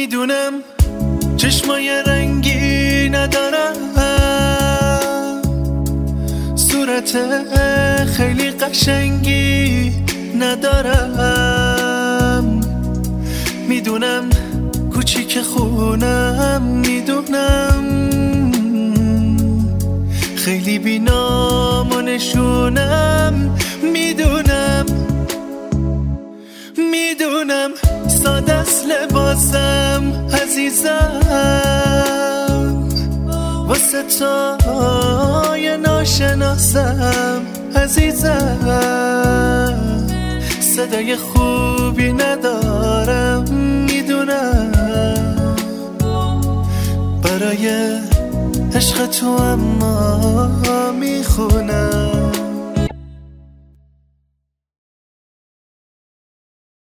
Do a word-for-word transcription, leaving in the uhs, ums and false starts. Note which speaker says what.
Speaker 1: میدونم چشمای رنگی ندارم، صورت خیلی قشنگی ندارم، میدونم کوچیک خونم، میدونم خیلی بینام و نشونم، میدونم میدونم ساده است لباسم عزیزم، واسه تای ناشناسم عزیزم، صدای خوبی ندارم، میدونم برای عشق تو اما میخونم.